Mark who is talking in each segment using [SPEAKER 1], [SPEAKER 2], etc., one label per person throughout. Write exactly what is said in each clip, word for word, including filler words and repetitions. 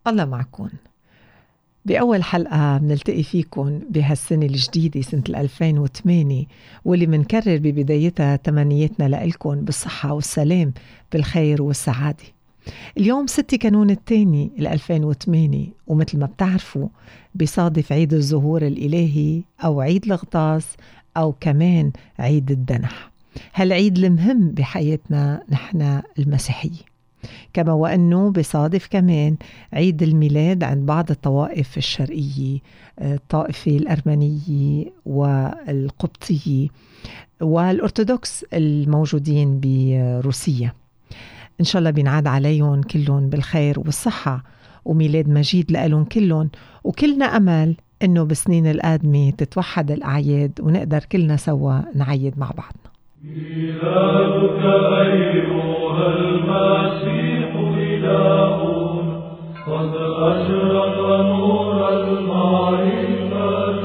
[SPEAKER 1] الله معكم. بأول حلقة بنلتقي فيكم بهالسنة الجديدة سنة ألفين وثمانية، واللي منكرر ببدايتها تمنياتنا لإلكم بالصحة والسلام، بالخير والسعادة. اليوم ستة كانون الثاني ألفين وثمانية، ومثل ما بتعرفوا بصادف عيد الظهور الإلهي أو عيد الغطاس أو كمان عيد الدنح، هالعيد المهم بحياتنا نحن المسيحية. كما وأنه بصادف كمان عيد الميلاد عند بعض الطوائف الشرقية، الطائفة الأرمنية والقبطية والأرثوذكس الموجودين بروسيا. إن شاء الله بينعاد عليهم كلهم بالخير والصحة وميلاد مجيد لألهم كلهم، وكلنا أمل إنه بسنين القادمة تتوحد الأعياد ونقدر كلنا سوا نعيد مع بعضنا.
[SPEAKER 2] ميلادك أيها المسيح إلهنا، قد أشرق نور المعرفة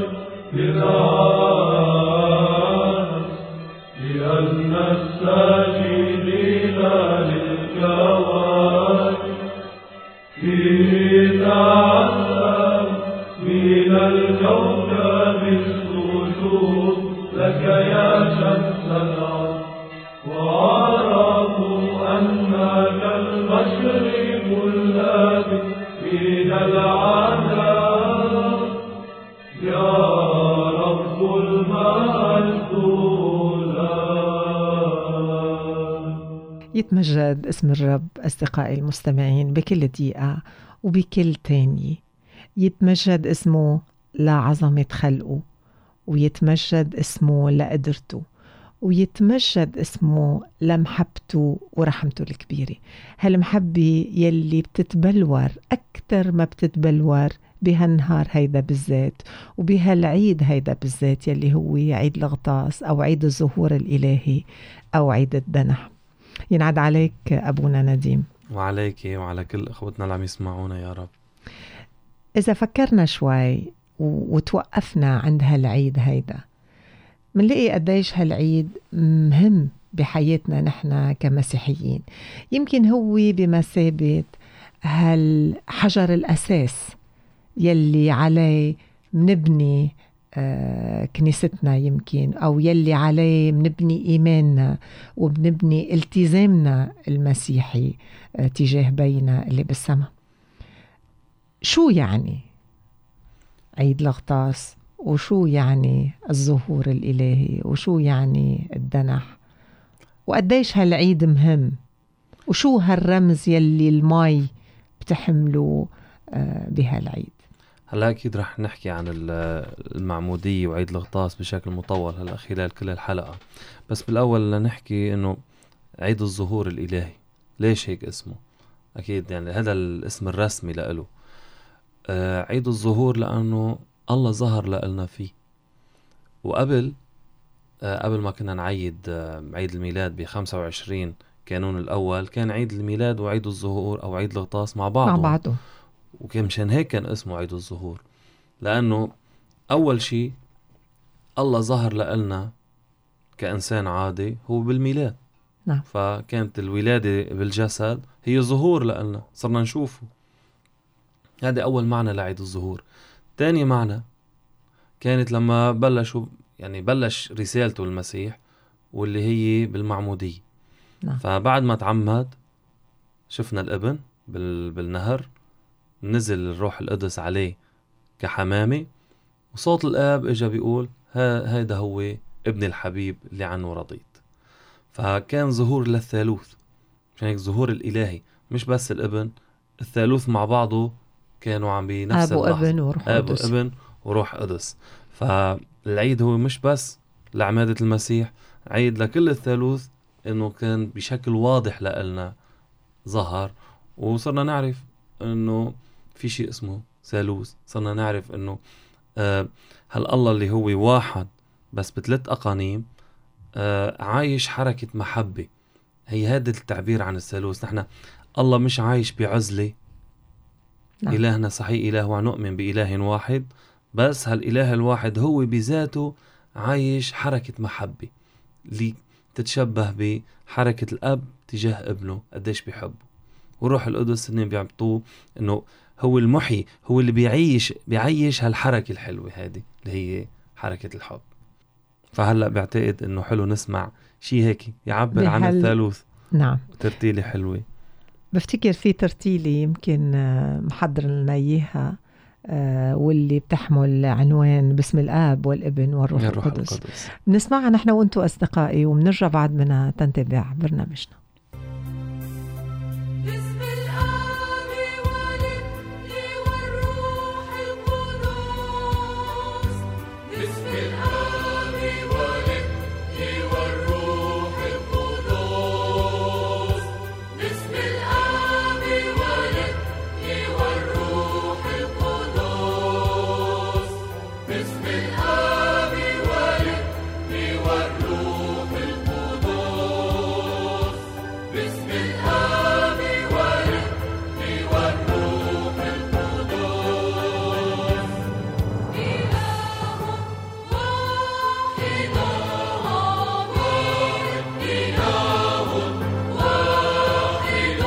[SPEAKER 2] بالعالم، لأن الساجدين للكواكب فيه تعلم من الكوكب السجود لك يا شمس العالم، وعرفوا أنك المشرق الذي من العالم، يا رب المجد.
[SPEAKER 1] يتمجد اسم الرب أصدقائي المستمعين بكل دقيقة وبكل تانية. يتمجد اسمه لعظمة خلقه، ويتمجد اسمه لقدرته، ويتمجد اسمه لمحبته ورحمته الكبيرة. هالمحبة يلي بتتبلور أكتر ما بتتبلور بهالنهار هيدا بالذات، وبهالعيد هيدا بالذات يلي هو عيد الغطاس أو عيد الظهور الإلهي أو عيد الدنح. ينعاد عليك أبونا نديم،
[SPEAKER 3] وعليك وعلى كل أخوتنا اللي عم يسمعونا يا رب.
[SPEAKER 1] إذا فكرنا شوي وتوقفنا عند هالعيد هيدا، منلاقي قديش هالعيد مهم بحياتنا نحن كمسيحيين. يمكن هو بمثابة هالحجر الأساس يلي عليه منبني آه كنيستنا، يمكن أو يلي عليه منبني إيماننا وبنبني التزامنا المسيحي آه تجاه بينا اللي بالسماء. شو يعني عيد الغطاس؟ وشو يعني الظهور الإلهي؟ وشو يعني الدنح؟ وقديش هالعيد مهم؟ وشو هالرمز يلي الماي بتحمله آه بهالعيد؟
[SPEAKER 3] هلا أكيد رح نحكي عن المعمودية وعيد الغطاس بشكل مطول هلا خلال كل الحلقة، بس بالأول لنحكي إنه عيد الظهور الإلهي ليش هيك اسمه. أكيد يعني هذا الاسم الرسمي لإله. آه عيد الظهور لأنه الله ظهر لنا فيه. وقبل آه قبل ما كنا نعيد آه عيد الميلاد بخمسة وعشرين كانون الأول، كان عيد الميلاد وعيد الظهور أو عيد الغطاس مع بعض
[SPEAKER 1] مع بعضه،
[SPEAKER 3] وكان مشان هيك كان اسمه عيد الظهور، لأنه أول شيء الله ظهر لنا كإنسان عادي هو بالميلاد.
[SPEAKER 1] نعم.
[SPEAKER 3] فكانت الولادة بالجسد هي ظهور لنا، صرنا نشوفه. هذا أول معنى لعيد الظهور. تاني معنى كانت لما بلشوا يعني بلش رسالته المسيح واللي هي بالمعمودية.
[SPEAKER 1] نعم.
[SPEAKER 3] فبعد ما تعمد شفنا الابن بال... بالنهر، نزل الروح القدس عليه كحمامة، وصوت الآب إجا بيقول ها هيدا هو ابن الحبيب اللي عنه رضيت. فكان ظهور للثالوث، مشان هيك ظهور الإلهي، مش بس الابن، الثالوث مع بعضه كانوا عم بنفس
[SPEAKER 1] أب
[SPEAKER 3] اللحظة،
[SPEAKER 1] وابن وروح
[SPEAKER 3] أب
[SPEAKER 1] قدس.
[SPEAKER 3] وابن وروح قدس. فالعيد هو مش بس لعمادة المسيح، عيد لكل الثالوث، إنه كان بشكل واضح لنا ظهر، وصرنا نعرف إنه في شيء اسمه ثالوث. صرنا نعرف إنه آه هل الله اللي هو واحد بس بثلاث أقانيم آه عايش حركة محبة. هي هذا التعبير عن الثالوث. نحن الله مش عايش بعزلة. نعم. إلهنا صحيح إله ونؤمن بإله واحد، بس هالإله الواحد هو بذاته عايش حركة محبة اللي تتشبه بحركة الأب تجاه ابنه قديش بيحبه. وروح القدس إنه بيعطوه إنه هو المحيي، هو اللي بيعيش بيعيش هالحركة الحلوة هذه اللي هي حركة الحب. فهلأ بعتقد إنه حلو نسمع شيء هيك يعبر عن
[SPEAKER 1] بهال-
[SPEAKER 3] الثالوث.
[SPEAKER 1] نعم.
[SPEAKER 3] ترتيلة حلوة.
[SPEAKER 1] بفتكر في ترتيلة يمكن آه، محضر لنا إياها، آه، واللي بتحمل عنوان باسم الآب والابن والروح
[SPEAKER 3] يا روح
[SPEAKER 1] القدس.
[SPEAKER 3] القدس.
[SPEAKER 1] بنسمعها نحن وانتو أصدقائي، وبنرجع بعد منها تنتبع برنامجنا.
[SPEAKER 4] باسم الآب والابن والروح القدس. باسم الآب والابن والروح القدس. باسم الآب والابن والروح القدس. باسم الآب والابن والروح القدس. باسم الآب والابن والروح القدس. إله واحد آمين. إله واحد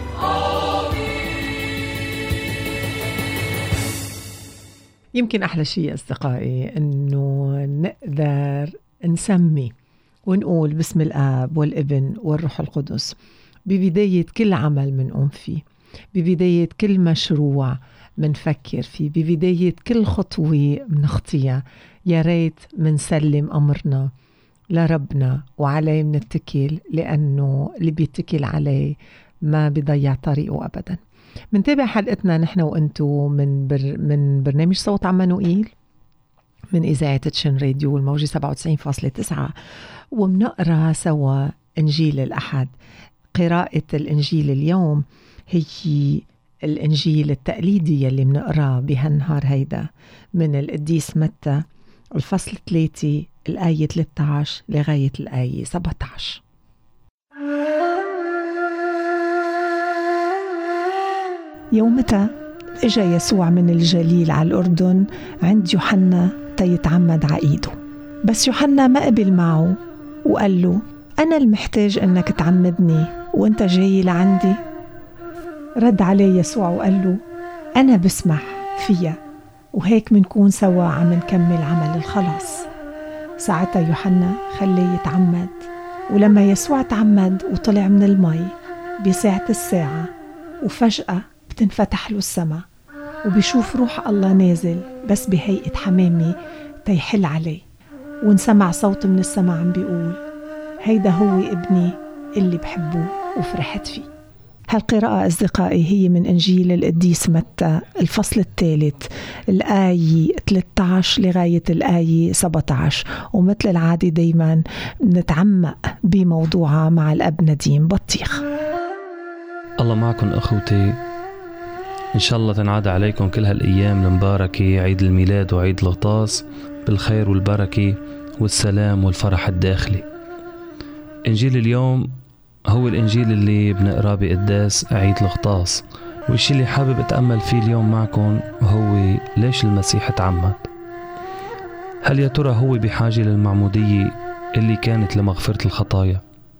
[SPEAKER 4] آمين.
[SPEAKER 1] يمكن أحلى شيء أصدقائي أنه نقدر نسمي ونقول باسم الآب والابن والروح القدس ببداية كل عمل منقوم فيه، ببداية كل مشروع منفكر فيه، ببداية كل خطوة منخطيها. يا ريت منسلم أمرنا لربنا وعليه منتكل، لأنه اللي بيتكل عليه ما بيضيع طريقه أبدا. منتابع حلقتنا نحن وأنتو من, بر من برنامج صوت عمانوئيل من إذاعة تشن راديو الموجة سبعة وتسعين فاصلة تسعة، ومنقرأ سوا إنجيل الأحد. قراءة الإنجيل اليوم هي الإنجيل التقليدي اللي منقرأ بهالنهار هيدا من القديس متى، الفصل ثلاثة الآية ثلاثة عشر لغاية الآية سبعة عشر. يومتها اجا يسوع من الجليل على الأردن عند يوحنا تيتعمد عقيده، بس يوحنا ما قبل معه وقال له: أنا المحتاج أنك تعمدني وأنت جاي لعندي؟ رد عليه يسوع وقال له: أنا بسمح فيها، وهيك منكون سوا عم نكمل عمل الخلاص. ساعتها يوحنا خليه يتعمد، ولما يسوع تعمد وطلع من المي بساعة الساعة، وفجأة بتنفتح له السماء وبيشوف روح الله نازل بس بهيئة حمامي تيحل عليه، ونسمع صوت من السماء عم بيقول: هيدا هو ابني اللي بحبه وفرحت فيه. هالقراءة أصدقائي هي من إنجيل القديس متى الفصل الثالث الآية ثلاثة عشر لغاية الآية سبعة عشر، ومثل العادة دايما نتعمق بموضوعها مع الأب نديم بطيخ.
[SPEAKER 3] الله معكم أخوتي، إن شاء الله تنعاد عليكم كل هالأيام المباركة، عيد الميلاد وعيد الغطاس، بالخير والبركة والسلام والفرح الداخلي. إنجيل اليوم هو الإنجيل اللي بنقرأ بقداس عيد الغطاس، والشي اللي حابب أتأمل فيه اليوم معكم هو ليش المسيح تعمد. هل يا ترى هو بحاجة للمعمودية اللي كانت لمغفرة الخطايا؟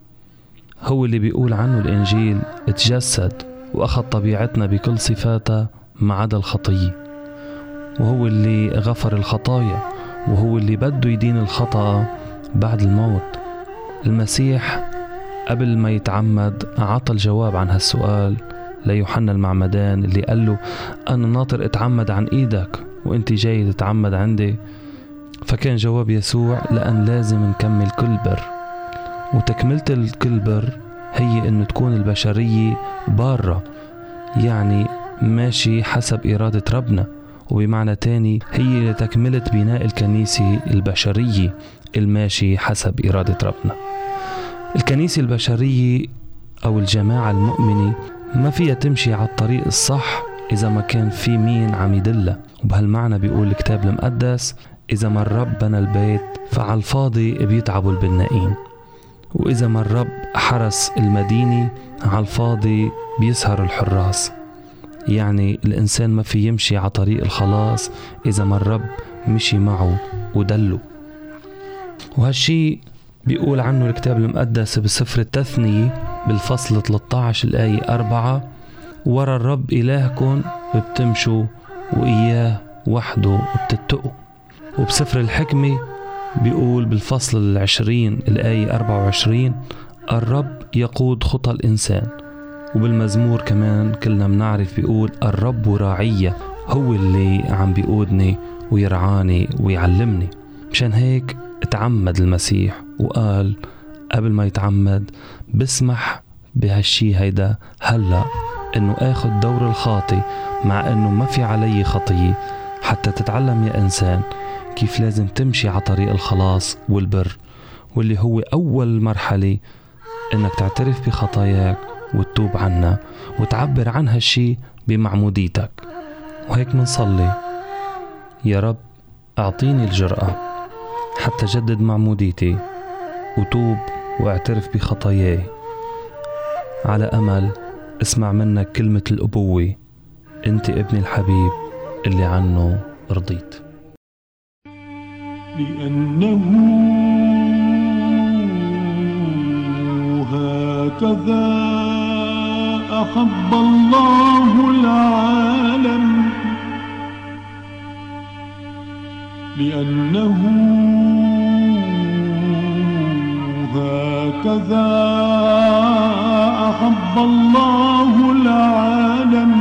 [SPEAKER 3] هو اللي بيقول عنه الإنجيل اتجسد وأخذ طبيعتنا بكل صفاتها ما عدا الخطية، وهو اللي غفر الخطايا، وهو اللي بده يدين الخطأ بعد الموت. المسيح قبل ما يتعمد عطى الجواب عن هالسؤال ليوحنا المعمدان اللي قال له: أنا ناطر أتعمد عن إيدك وإنت جاي تتعمد عندي. فكان جواب يسوع: لأن لازم نكمل كل بر، وتكملة الكل بر هي إنه تكون البشرية بارة، يعني ماشي حسب إرادة ربنا، وبمعنى تاني هي لتكملة بناء الكنيسة البشرية الماشي حسب إرادة ربنا. الكنيسة البشرية أو الجماعة المؤمنة ما فيها تمشي على الطريق الصح إذا ما كان في مين عم يدلها. وبهالمعنى بيقول الكتاب المقدس: إذا ما الرب بنى البيت فعلى الفاضي بيتعبوا البنائين، وإذا ما الرب حرس المدينة على الفاضي بيسهر الحراس. يعني الإنسان ما في يمشي على طريق الخلاص إذا ما الرب مشي معه ودله. وهالشي بيقول عنه الكتاب المقدس بسفر التثنية بالفصل ثلاثة عشر الآية أربعة: ورا الرب إلهكم بتمشوا وإياه وحده بتتقوا. وبسفر الحكمة بيقول بالفصل العشرين الآية أربعة وعشرين الرب يقود خطى الإنسان. وبالمزمور كمان كلنا منعرف بيقول الرب راعية، هو اللي عم بيقودني ويرعاني ويعلمني. مشان هيك اتعمد المسيح وقال قبل ما يتعمد بسمح بهالشي هيدا هلأ انه اخد دور الخاطي مع انه ما في علي خطية، حتى تتعلم يا انسان كيف لازم تمشي على طريق الخلاص والبر، واللي هو اول مرحلة انك تعترف بخطاياك وتتوب عنها وتعبر عن هالشي بمعموديتك. وهيك منصلي يا رب اعطيني الجرأة حتى جدد معموديتي وتوب واعترف بخطاياي، على أمل اسمع منك كلمة الأبوة، أنت ابني الحبيب اللي عنه رضيت.
[SPEAKER 2] لأنه هكذا أحب الله العالم، لأنه هكذا أحب الله العالم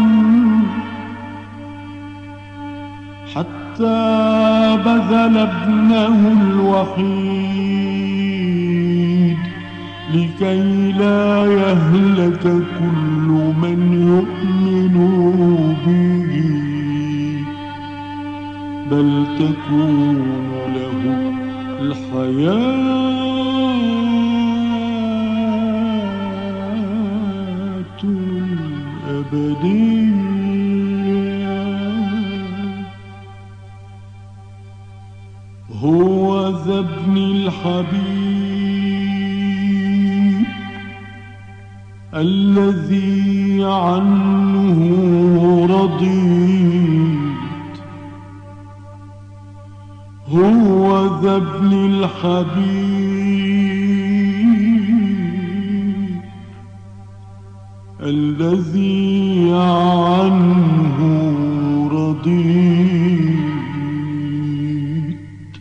[SPEAKER 2] حتى بذل ابنه الوحيد لكي لا يهلك كل من يؤمن به بل تكون له الحياة الأبدية. هو ذا ابني الحبيب الذي عنه رضيت، هو ذا ابني الحبيب الذي عنه رضيت،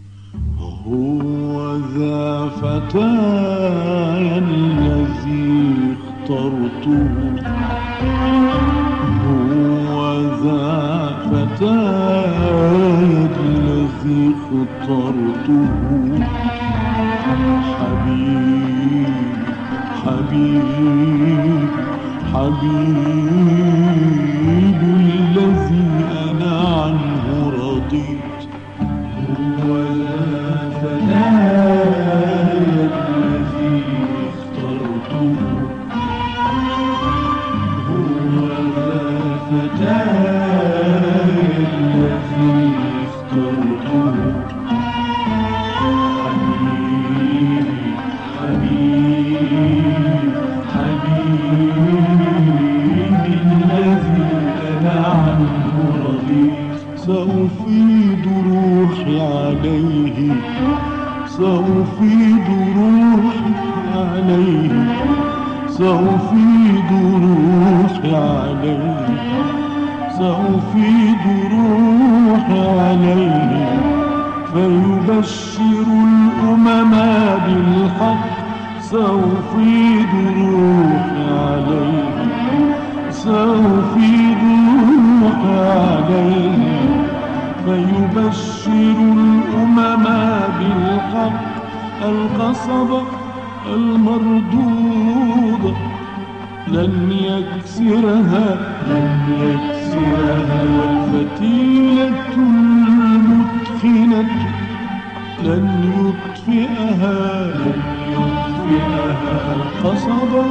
[SPEAKER 2] هو ذا فتاي الذي اخترته، هو ذا فتاي الذي اخترته، حبيب حبيب حبيب الذي أنا عنه رضيت، هو ذا فتاي الذي اخترته، هو ذا فتاي الذي اخترته، حبيب حبيب حبيب الذي أنا عنه رضيت. سأفيض روحي عليه، سأفيض روحي عليه، سأفيض روحي عليه، سأفيض روحي عليه، فيبشر الأمم بالحق. سأفيض روحي عليه، سأفيض روحي عليه، فيبشر الأمم بالحق. القصبة المردودة لن يكسرها، لن يكسرها، والفتيلة المدخنة لن يطفئها، لن يطفئها. القصبة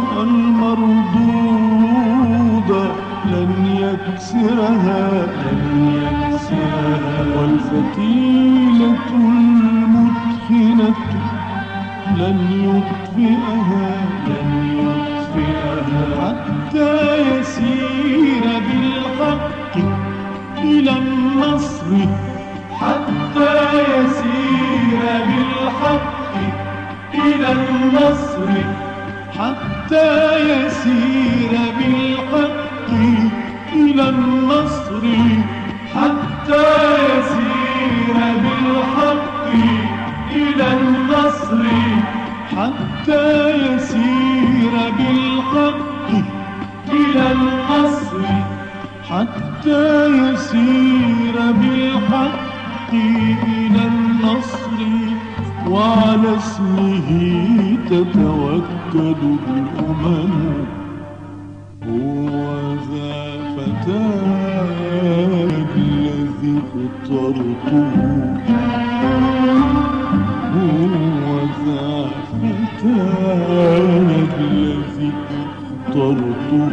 [SPEAKER 2] المردودة لن يكسرها، لن يكسرها، والفتيلة المدخنة لن يطفئها، لن يطفئها، حتى يسير بالحق إلى النصر، حتى يسير بالحق إلى النصر، حتى يسير بالحق إلى النصر حتى يسير بالحق إلى النصر حتى يسير بالحق إلى النصر حتى يسير بالحق إلى النصر وعلى اسمه تتوكل الأمم هو ذا فتاي الذي اخترته هو ذا فتاي الذي اخترته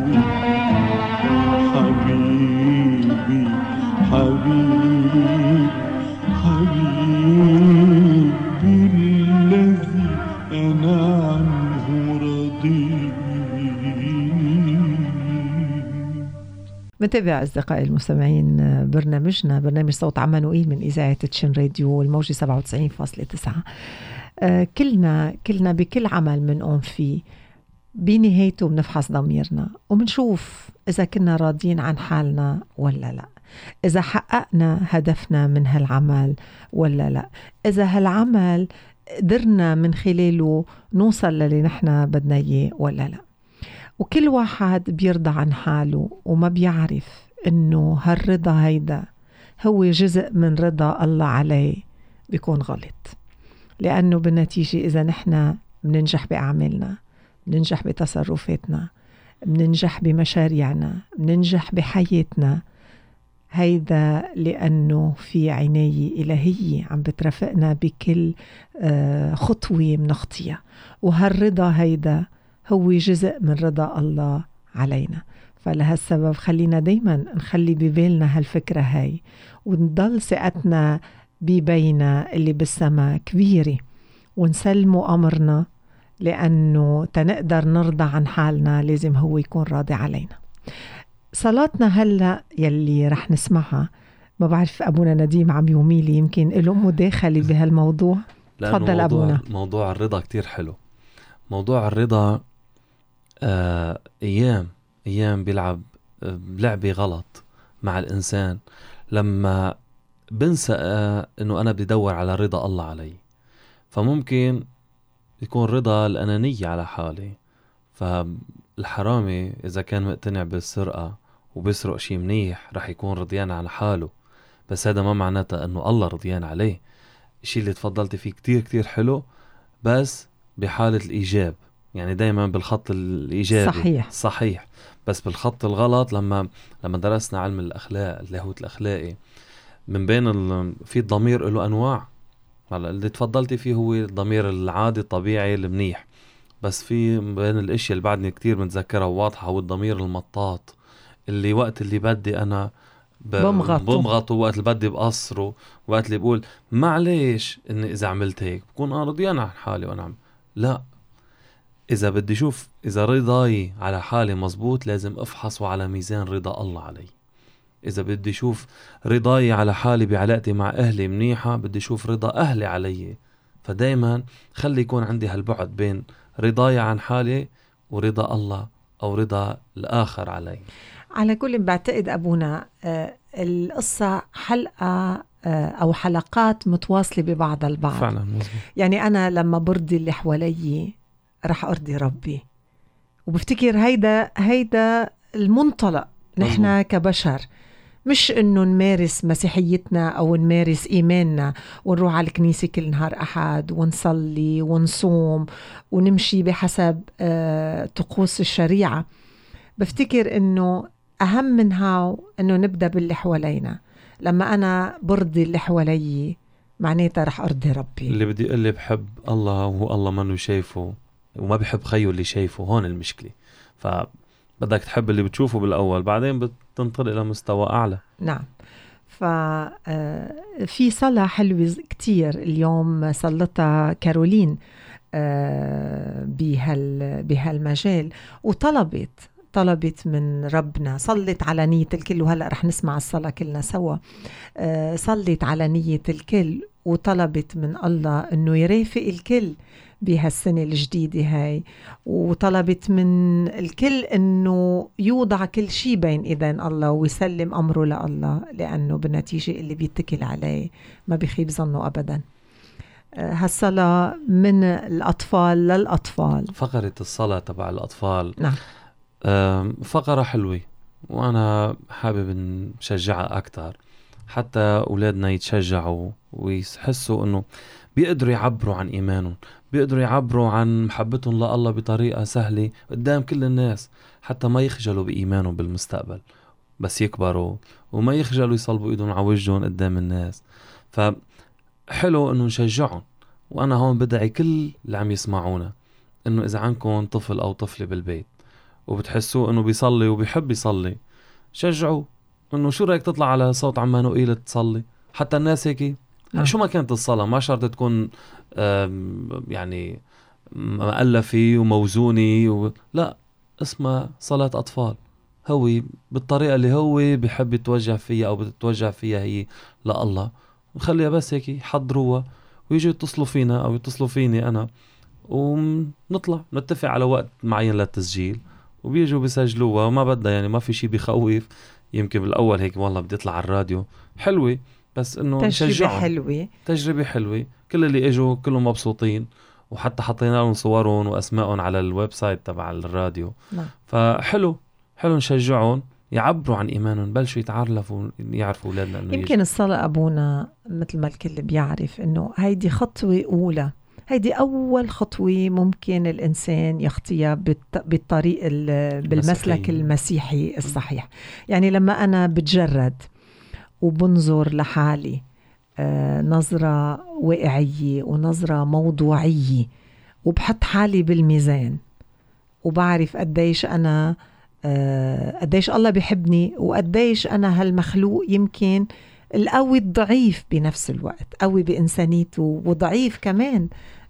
[SPEAKER 2] حبيبي حبيبي حبيبي الذي أنا عنه رضي.
[SPEAKER 1] متابع أصدقائي المستمعين برنامجنا برنامج صوت عمانوئيل من إذاعة تشين راديو الموجة سبعة وتسعين فاصلة تسعة. آه كلنا كلنا بكل عمل منقوم فيه بنهايته بنفحص ضميرنا وبنشوف إذا كنا راضين عن حالنا ولا لا، إذا حققنا هدفنا من هالعمل ولا لا، إذا هالعمل قدرنا من خلاله نوصل للي نحنا بدنا إياه ولا لا. وكل واحد بيرضى عن حاله وما بيعرف إنه هالرضا هيدا هو جزء من رضا الله عليه بيكون غلط، لأنه بالنتيجة إذا نحنا بننجح بأعمالنا، بننجح بتصرفاتنا، بننجح بمشاريعنا، بننجح بحياتنا، هيدا لأنه في عناية إلهية عم بترافقنا بكل خطوة منخطيها، وهالرضا هيدا هو جزء من رضا الله علينا. فلهالسبب خلينا دايما نخلي ببالنا هالفكرة هاي ونضل ثقتنا ببينا اللي بالسماء كبيرة ونسلموا أمرنا، لأنه تنقدر نرضى عن حالنا لازم هو يكون راضي علينا. صلاتنا هلأ يلي رح نسمعها، ما بعرف أبونا نديم عم يوميلي يمكن له مداخلة بهالموضوع. تفضل أبونا.
[SPEAKER 3] موضوع الرضا كتير حلو. موضوع الرضا آه أيام أيام بيلعب آه لعبة غلط مع الإنسان لما بنسى آه إنه أنا بدي دور على رضا الله علي. فممكن يكون رضا الأنانية على حالي. فالحرامي إذا كان مقتنع بالسرقة وبيسرق شي منيح رح يكون رضيان على حاله، بس هذا ما معناته أنه الله رضيان عليه. الشي اللي تفضلت فيه كتير كتير حلو، بس بحالة الإيجاب، يعني دايما بالخط الإيجابي
[SPEAKER 1] صحيح.
[SPEAKER 3] صحيح. بس بالخط الغلط لما لما درسنا علم الأخلاق اللاهوت الأخلاقي من بين ال... في الضمير له أنواع. هلا اللي تفضلتي فيه هو الضمير العادي الطبيعي المنيح، بس في بين الاشياء اللي بعدني كتير متذكرها وواضحة هو الضمير المطاط اللي وقت اللي بدي أنا ب... بمغطه، وقت اللي بدي بقصره، وقت اللي بقول معليش إني إذا عملت هيك بكون أنا رضيان عن حالي وأنا عم لا. إذا بدي شوف إذا رضاي على حالي مزبوط لازم أفحصه على ميزان رضا الله علي. إذا بدي شوف رضاي على حالي بعلاقتي مع أهلي منيحة بدي شوف رضا أهلي علي. فدايما خلي يكون عندي هالبعد بين رضاي عن حالي ورضا الله أو رضا الآخر علي.
[SPEAKER 1] على كل بعتقد أبونا آه القصة حلقة آه أو حلقات متواصلة ببعض البعض
[SPEAKER 3] فعلا مزبوط.
[SPEAKER 1] يعني أنا لما برضي اللي حوالي رح أرضي ربي، وبفتكر هيدا هيدا المنطلق نحن كبشر، مش إنه نمارس مسيحيتنا أو نمارس إيماننا ونروح على الكنيسة كل نهار أحد ونصلي ونصوم ونمشي بحسب آه طقوس الشريعة. بفتكر إنه أهم منها إنه نبدأ باللي حوالينا. لما أنا برضي اللي حوالي معناتها رح أرضي ربي.
[SPEAKER 3] اللي بدي اللي بحب الله وهو الله منه شايفه وما بحب خيه اللي شايفه، هون المشكلة. فبدك تحب اللي بتشوفه بالأول، بعدين بتنطلق إلى مستوى أعلى.
[SPEAKER 1] نعم. ففي صلاة حلوة كتير اليوم صلتها كارولين بهال بهالمجال، وطلبت طلبت من ربنا، صلت على نية الكل، وهلأ رح نسمع الصلاة كلنا سوا. صلت على نية الكل وطلبت من الله أنه يرافق الكل بهالسنة الجديدة هاي، وطلبت من الكل أنه يوضع كل شيء بين إيدين الله ويسلم أمره لله، لأنه بالنتيجة اللي بيتكل عليه ما بيخيب ظنه أبدا. هالصلاة من الأطفال للأطفال.
[SPEAKER 3] فقرة الصلاة تبع الأطفال
[SPEAKER 1] نعم.
[SPEAKER 3] فقرة حلوة، وأنا حابب نشجعها أكتر حتى أولادنا يتشجعوا ويحسوا أنه بيقدروا يعبروا عن إيمانهم، بيقدروا يعبروا عن محبتهم لله بطريقة سهلة قدام كل الناس، حتى ما يخجلوا بإيمانهم بالمستقبل بس يكبروا، وما يخجلوا يصلبوا إيدهم على وجههم قدام الناس. فحلو أنه نشجعهم. وأنا هون بدعي كل اللي عم يسمعونا أنه إذا عندكم طفل أو طفلة بالبيت وبتحسوا أنه بيصلي وبيحب يصلي، شجعوا أنه شو رأيك تطلع على صوت عمانوئيل تصلي. حتى الناس هيك
[SPEAKER 1] نعم.
[SPEAKER 3] شو ما كانت الصلاة ما شرط تكون يعني مؤلفة وموزونة و... لا، اسمها صلاة أطفال، هو بالطريقة اللي هو بيحب يتوجه فيها أو بتتوجه فيها هي لله، نخليها بس هيك يحضروها ويجوا يتصلوا فينا أو يتصلوا فيني أنا، ونطلع نتفق على وقت معين للتسجيل وبيجوا بيسجلوها. وما بدها يعني ما في شيء بيخوف. يمكن بالأول هيك والله بدي أطلع على الراديو حلوة، بس إنه
[SPEAKER 1] تجربة
[SPEAKER 3] نشجعهم.
[SPEAKER 1] حلوة
[SPEAKER 3] تجربة حلوة. كل اللي إجوا كلهم مبسوطين، وحتى حطينا لهم صورهم وأسمائهم على الويب سايت تبع الراديو.
[SPEAKER 1] نعم.
[SPEAKER 3] فحلو حلو نشجعهم يعبروا عن إيمانهم، بلشوا يتعرفوا يعرفوا أولادنا إنه
[SPEAKER 1] يمكن الصلاة أبونا مثل ما الكل بيعرف إنه هيدي خطوة أولى، هيدي أول خطوة ممكن الإنسان يخطيها بالطريق بالمسلك المسيحي الصحيح. يعني لما أنا بتجرد وبنظر لحالي آه نظرة واقعية ونظرة موضوعية، وبحط حالي بالميزان، وبعرف قديش أنا آه قديش الله بيحبني، وقديش أنا هالمخلوق يمكن القوي الضعيف بنفس الوقت، قوي بإنسانيته وضعيف كمان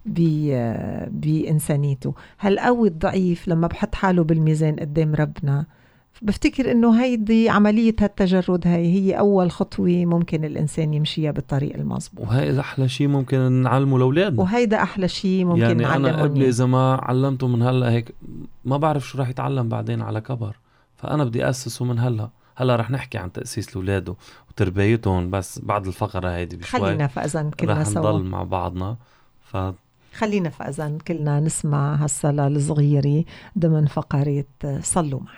[SPEAKER 1] بإنسانيته. هالقوي الضعيف لما بحط حاله بالميزان قدام ربنا، بفتكر إنه هيدي عملية هالتجرد هاي هي أول خطوة ممكن الإنسان يمشيها بالطريق المظبوط.
[SPEAKER 3] وهذا أحلى شيء ممكن نعلمه لأولادنا،
[SPEAKER 1] وهيدا أحلى شيء ممكن
[SPEAKER 3] يعني
[SPEAKER 1] نعلمه.
[SPEAKER 3] أنا قبل إذا ما علمته من هلأ هيك ما بعرف شو راح يتعلم بعدين على كبر. فأنا بدي أسسه من هلأ. هلا رح نحكي عن تأسيس الأولاد وتربيتهم بس بعد الفقرة هيدي بشوي.
[SPEAKER 1] خلينا فأذن كلنا
[SPEAKER 3] رح
[SPEAKER 1] سوا
[SPEAKER 3] نضل مع بعضنا. ف
[SPEAKER 1] خلينا فأذن كلنا نسمع هالصلاة الصغيرة ضمن فقرة صلوا معي.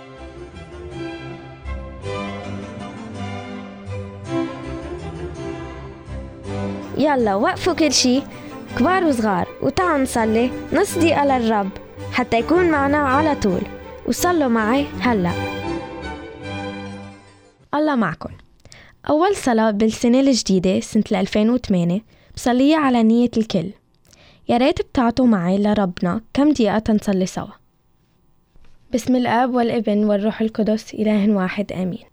[SPEAKER 5] يلا وقفوا كل شي كبار وصغار وتعالوا نصلي نص دقيقة للرب حتى يكون معنا على طول. وصلوا معي هلأ. الله معكم. أول صلاة بالسنة الجديدة سنة ألفين وثمانية بصليها على نية الكل. يا ريت بتعطوا معي لربنا كم دقيقة تنصلي سوا. بسم الآب والابن والروح القدس إله واحد آمين.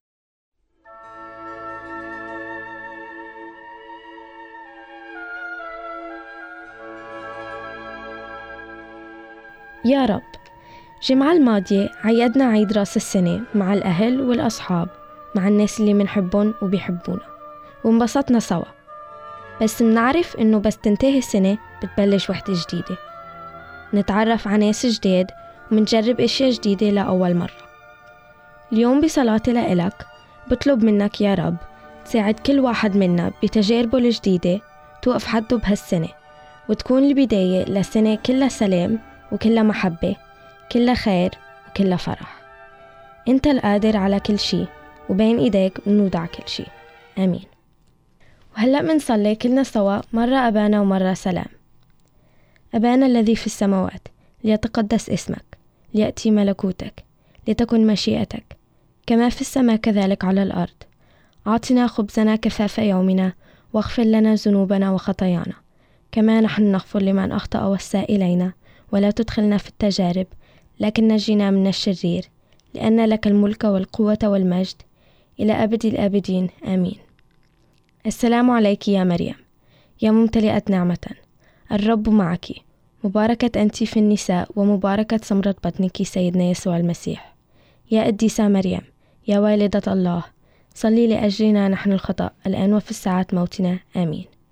[SPEAKER 5] يا رب، الجمعة الماضية عيدنا عيد راس السنة مع الأهل والأصحاب، مع الناس اللي منحبهم وبيحبونا، وانبسطنا سوا. بس منعرف إنه بس تنتهي السنة بتبلش وحدة جديدة، نتعرف على ناس جديد ومنجرب أشياء جديدة لأول مرة. اليوم بصلاتي لإلك بطلب منك يا رب تساعد كل واحد منا بتجاربه الجديدة توقف حده بهالسنة، وتكون البداية لسنة كلها سلام وكلها محبة، كلها خير وكلها فرح. أنت القادر على كل شيء، وبين إيديك بنودع كل شيء. آمين. وهلأ منصلي كلنا سوا مرة أبانا ومرة سلام. أبانا الذي في السماوات، ليتقدس اسمك، ليأتي ملكوتك، لتكن مشيئتك كما في السماء كذلك على الأرض. أعطنا خبزنا كفاف يومنا، واغفر لنا ذنوبنا وخطايانا كما نحن نغفر لمن أخطأ واساء إلينا، ولا تدخلنا في التجارب لكن نجينا من الشرير، لأن لك الملك والقوة والمجد إلى أبد الآبدين. آمين. السلام عليك يا مريم، يا ممتلئة نعمة، الرب معك، مباركة أنت في النساء، ومباركة ثمرة بطنك سيدنا يسوع المسيح. يا قديسة مريم، يا والدة الله، صلي لأجلنا نحن الخطأ الآن وفي الساعة موتنا. آمين.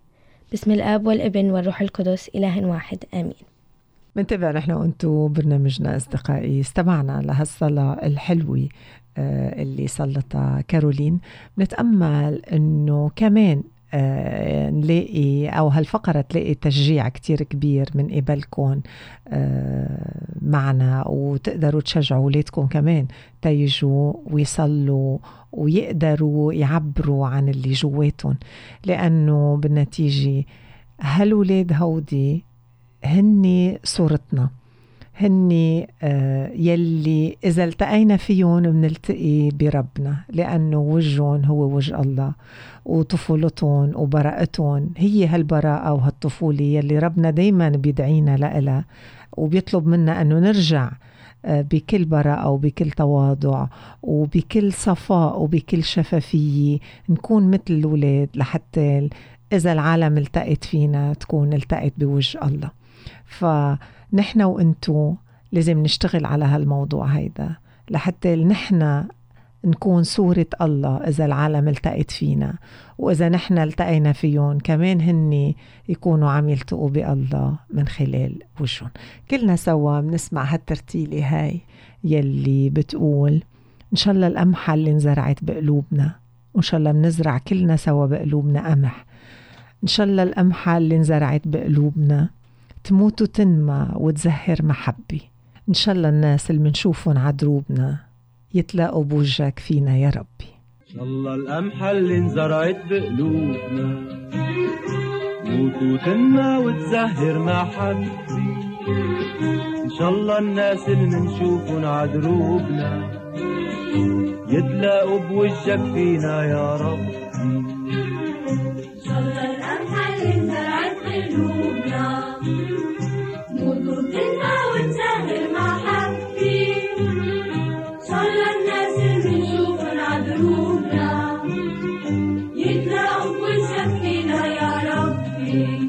[SPEAKER 5] باسم الآب والابن والروح القدس إله واحد آمين.
[SPEAKER 1] منتبع نحن وانتو برنامجنا أصدقائي، استمعنا لهالصلاة الحلوة اللي صلتها كارولين. نتأمل انه كمان آه نلاقي او هالفقرة تلاقي تشجيع كتير كبير من قبلكم آه معنا، وتقدروا تشجعوا أولادكم كمان تيجوا ويصلوا ويقدروا يعبروا عن اللي جواتهم، لأنه بالنتيجة هالولاد هودي هني صورتنا، هني آه يلي إذا التقينا فيهم بنلتقي بربنا، لأنه وجههم هو وجه الله، وطفولتهم وبراءتهم هي هالبراءة وهالطفولة يلي ربنا دايما بيدعينا لها، وبيطلب منا أنه نرجع آه بكل براءة وبكل تواضع وبكل صفاء وبكل شفافية، نكون مثل الولاد لحتى إذا العالم التقت فينا تكون التقت بوجه الله. فنحن وإنتو لازم نشتغل على هالموضوع هيدا لحتى نحن نكون صورة الله إذا العالم التقت فينا، وإذا نحن التقينا فيهم كمان هني يكونوا عم يلتقوا بالله من خلال وجههم. كلنا سوا بنسمع هالترتيلة هاي يلي بتقول إن شاء الله القمحة اللي انزرعت بقلوبنا، وإن شاء الله بنزرع كلنا سوا بقلوبنا قمح. إن شاء الله القمحة اللي انزرعت بقلوبنا تموت وتنمى وتزهر محبة. إن شاء الله الناس اللي منشوفهم عدروبنا يتلاقوا بوجهك فينا يا ربي.
[SPEAKER 6] إن شاء الله القمحة اللي انزرعت بقلوبنا تموت وتنمى وتزهر محبة. إن شاء الله الناس اللي منشوفهم عدروبنا يتلاقوا بوجهك فينا يا ربي.
[SPEAKER 4] إن شاء الله القمحة اللي انزرعت بقلوبنا تموت وتنمى وتزهر محبة. إن شاء الله الناس اللي بنشوفهم عدروبنا يتلاقوا بوجهك فينا يا ربي.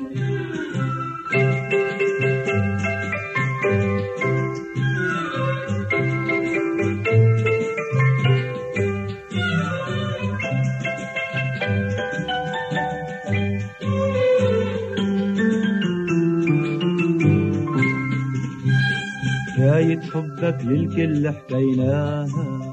[SPEAKER 6] حكاية حبك للكل حكيناها،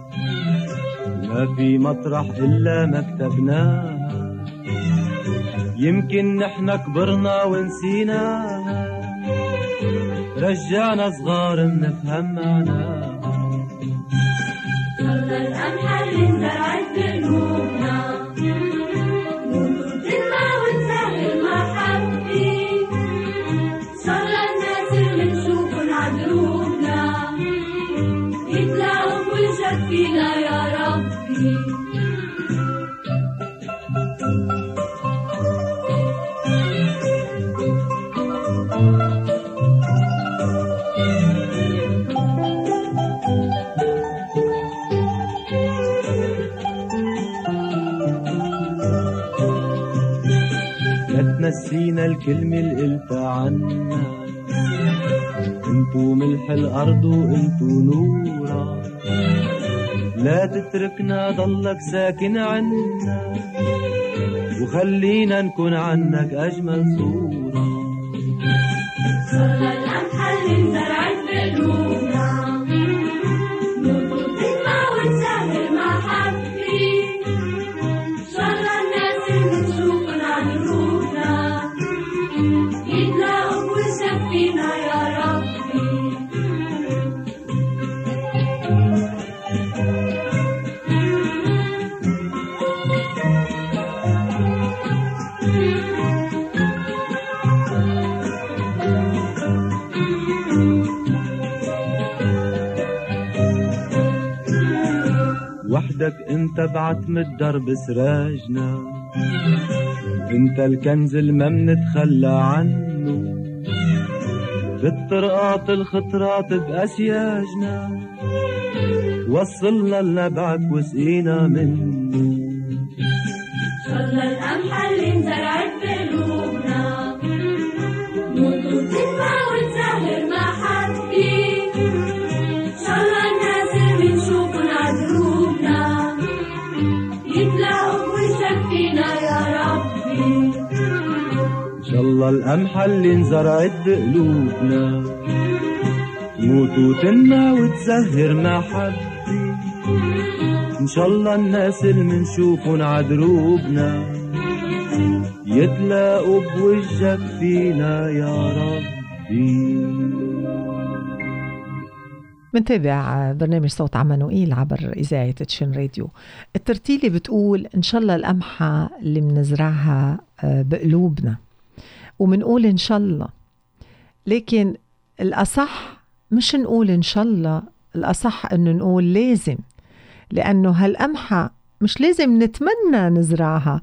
[SPEAKER 6] ما في مطرح إلا ما كتبناها. يمكن نحن كبرنا ونسيناها، رجعنا صغار نفهم معناها.
[SPEAKER 4] إن شاء الله القمحة اللي انزرعت بقلوبنا تموت وتنمى وتزهر محبة. إن شاء الله الناس اللي بنشوفهم عدروبنا يتلاقوا بوجهك فينا يا ربي.
[SPEAKER 6] لا تنسينا الكلمة اللي قلتها عنا، انتو ملح الأرض وانتو نورا. لا تتركنا ضلك ساكن عنا، وخلينا نكون عنك أجمل صورة.
[SPEAKER 4] إن شاء الله القمحة اللي انزرعت بقلوبنا تموت وتنمى وتزهر محبة. إن شاء الله الناس اللي بنشوفهم عدروبنا يتلاقوا بوجهك فينا يا ربي.
[SPEAKER 6] وحدك انت بعتم الدرب سراجنا، انت الكنز اللي ما منتخلى عنه. بالطرقات الخطرات بأسياجنا وصلنا لنبعك وسقينا منه.
[SPEAKER 4] إن شاء الله القمحة اللي انزرعت بقلوبنا تموت وتنمى وتزهر محبة. إن شاء الله الناس اللي بنشوفهم عدروبنا يتلاقوا بوجهك فينا يا ربي.
[SPEAKER 6] إن القمحة اللي انزرعت بقلوبنا موت وتنمى وتزهر محبة. إن شاء الله الناس اللي منشوفن عدروبنا يتلاقوا بوجهك فينا يا ربي.
[SPEAKER 1] منتابع برنامج صوت عمانوئيل عبر إذاعة تشين راديو. الترتيلة بتقول إن شاء الله القمحة اللي منزرعها بقلوبنا، ومنقول إن شاء الله، لكن الأصح مش نقول إن شاء الله، الأصح إنه نقول لازم، لأنه هالقمحة مش لازم نتمنى نزرعها،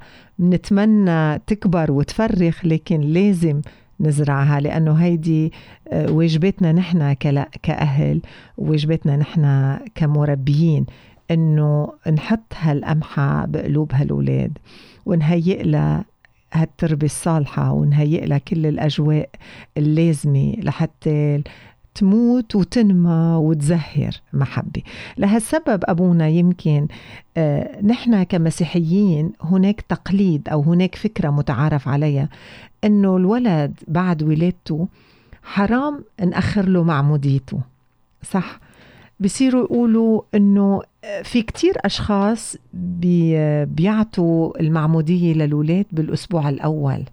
[SPEAKER 1] نتمنى تكبر وتفرخ، لكن لازم نزرعها، لأنه هيدي واجبتنا نحن كأهل، واجبتنا نحن كمربيين، إنه نحط هالقمحة بقلوب هالولاد ونهيئ لها هالتربة الصالحة، ونهيئ لها كل الأجواء اللازمة لحتى تموت وتنمى وتزهر محبة. لهالسبب أبونا يمكن آه نحن كمسيحيين هناك تقليد أو هناك فكرة متعارف عليها إنه الولد بعد ولادته حرام نأخر له معموديته، صح؟ بيصيروا يقولوا إنه في كتير أشخاص بي بيعطوا المعمودية للولاد بالأسبوع الأول،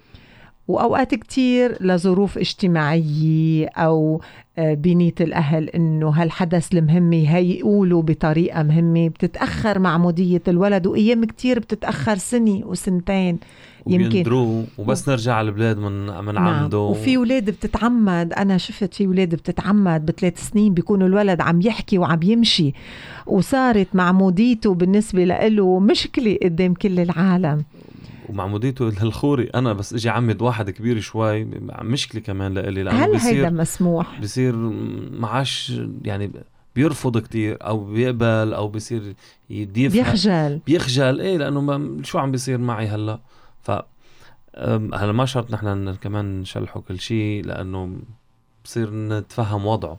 [SPEAKER 1] وأوقات كتير لظروف اجتماعية أو بنية الأهل إنه هالحدث المهمة هيقولوا بطريقة مهمة بتتأخر معمودية الولد، وأيام كتير بتتأخر سنة وسنتين
[SPEAKER 3] يمكن، وبس نرجع على البلاد من من
[SPEAKER 1] نعم.
[SPEAKER 3] عنده.
[SPEAKER 1] وفي ولاد بتتعمد، أنا شفت في ولاد بتتعمد بثلاث سنين بيكونوا الولد عم يحكي وعم يمشي، وصارت معموديته بالنسبة له مشكلة قدام كل العالم.
[SPEAKER 3] ومعموديته الخوري أنا بس إجي عمد واحد كبير شوي مشكلة كمان لإلي، لأنه
[SPEAKER 1] هل
[SPEAKER 3] بيصير
[SPEAKER 1] هيدا مسموح؟
[SPEAKER 3] بيصير معاش يعني بيرفض كتير أو بيقبل أو بيصير يديفها
[SPEAKER 1] بيخجل
[SPEAKER 3] بيخجل إيه، لأنه ما شو عم بيصير معي هلأ. ف هلا ما شرط نحن كمان نشلحه كل شيء، لأنه بصير نتفهم وضعه،